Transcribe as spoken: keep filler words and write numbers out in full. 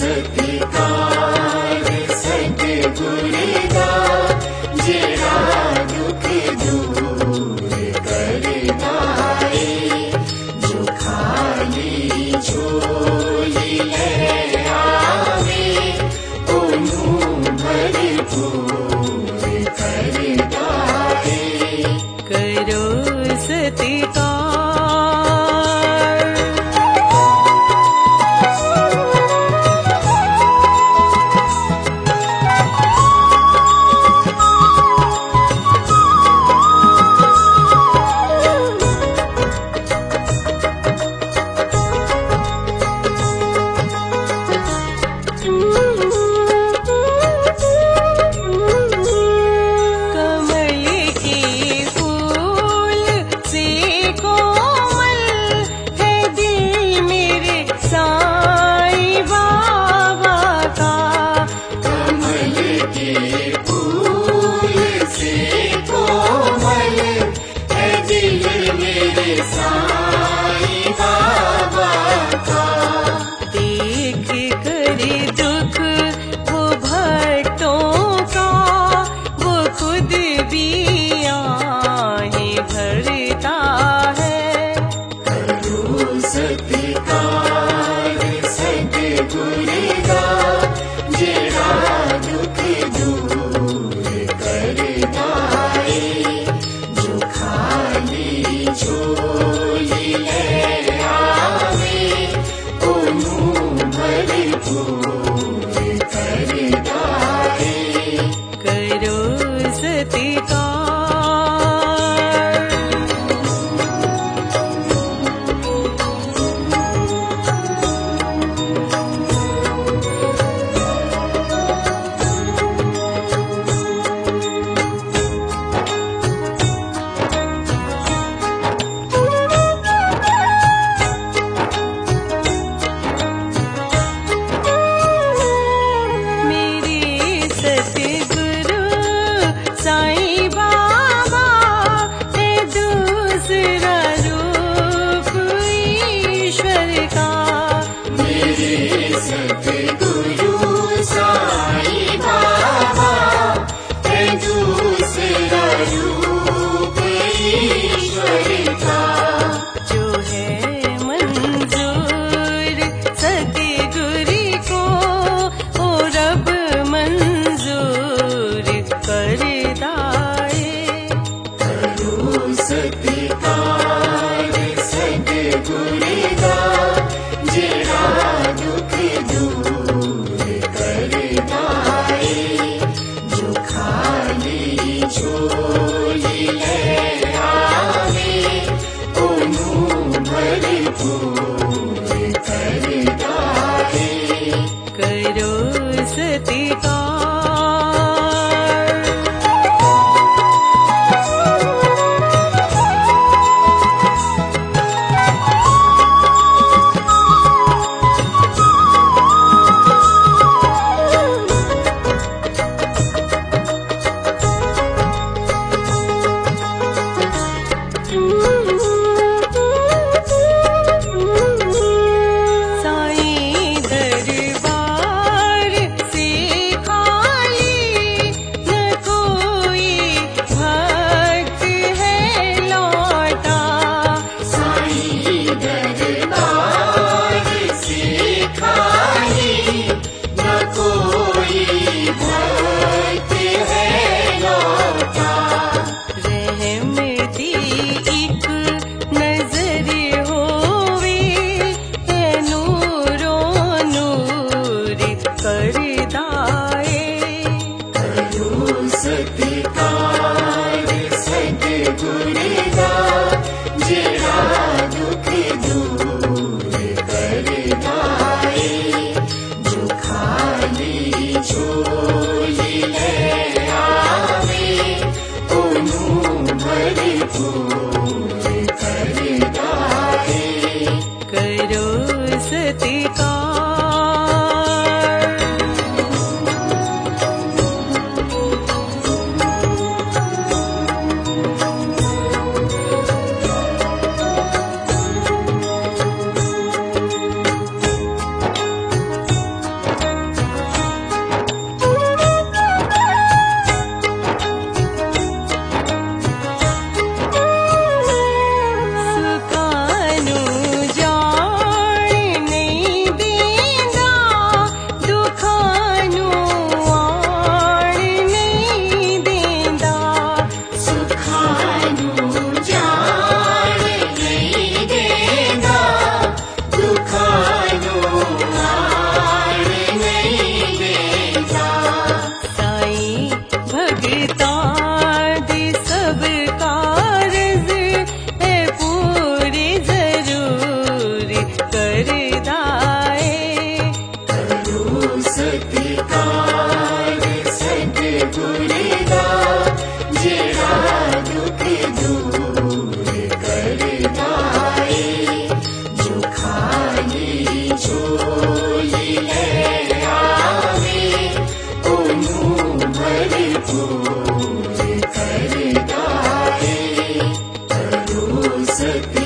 सत्कार सतगुर दा जेड़ा दुख दूर करदा है जो खाली झोली ले आवे ओनू भरपूर करदा है करो सत्कार साईं बाबा का देख कर दुख वो भक्तों का वो खुद भी आहें भरता है करो सत्कार सतगुर दा जेड़ा दुख दूर करदा है जो खाली झोली ले आवे ओनू भरपूर करदा है करो सत्कार साईं बाबा है दूसरा रूप ईश्वर का मेरे सतगुरु साईं बाबा है दूसरा रूप ईश्वर का जो है मंजूर सतगुरु को ओ रब मंजूर करदा है करो सत्कार सतगुर दा जेड़ा दुख दूर सत